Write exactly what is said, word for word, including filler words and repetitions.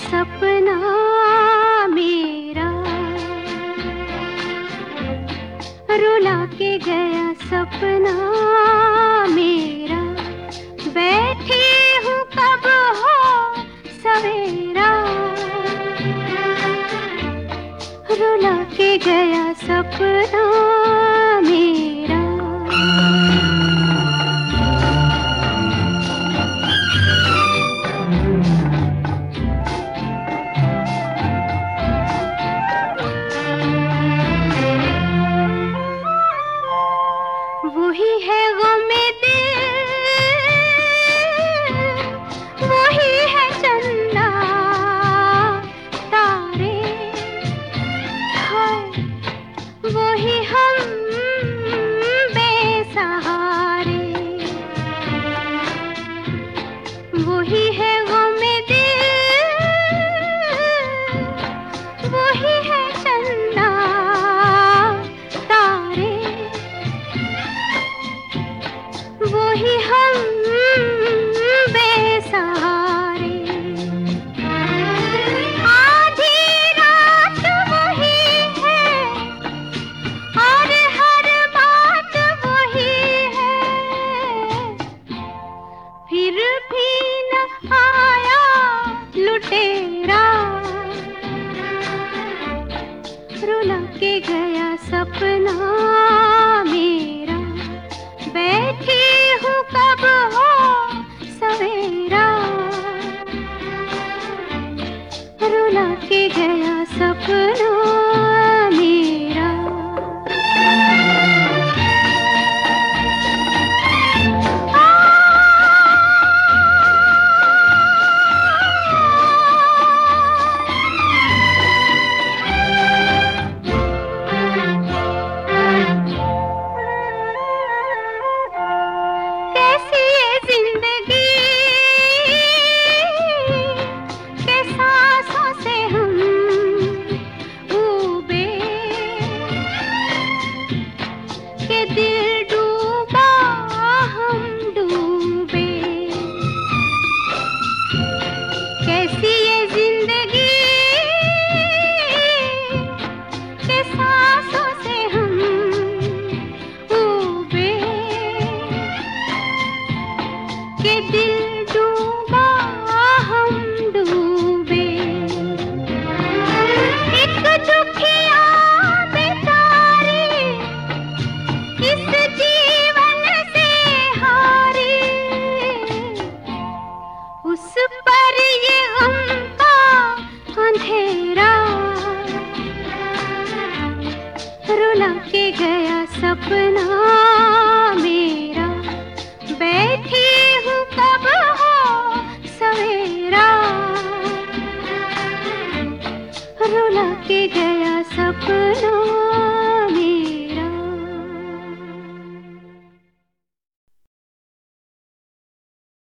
सपना मेरा, रुला के गया सपना मेरा। बैठी हूँ कब हो सवेरा, रुला के गया सपना मेरा। वही है गमे दिल, वही है चंदा तारे, हाय वही हम बेसहारे। वही है गमे दिल, वही है चंदा तारे, वही हम बेसहारे। आधी रात वही है और हर बात वही है, फिर भी न आया लुटेरा, रुला के गया सपना मेरा। बैठी हूँ कब हो सवेरा, रुला के गया सपना मेरा। दिल डूबा हम डूबे, कैसी ये जिंदगी के सांसों से हम डूबे, के दिल डूबा हम डूबे। एक दुखिया बेचारी इस जीवन से हारी, उस पर ये गम का अंधेरा, रुला के गया सपना मेरा। बैठी हूँ कब हो सवेरा, रुला के गया सपना।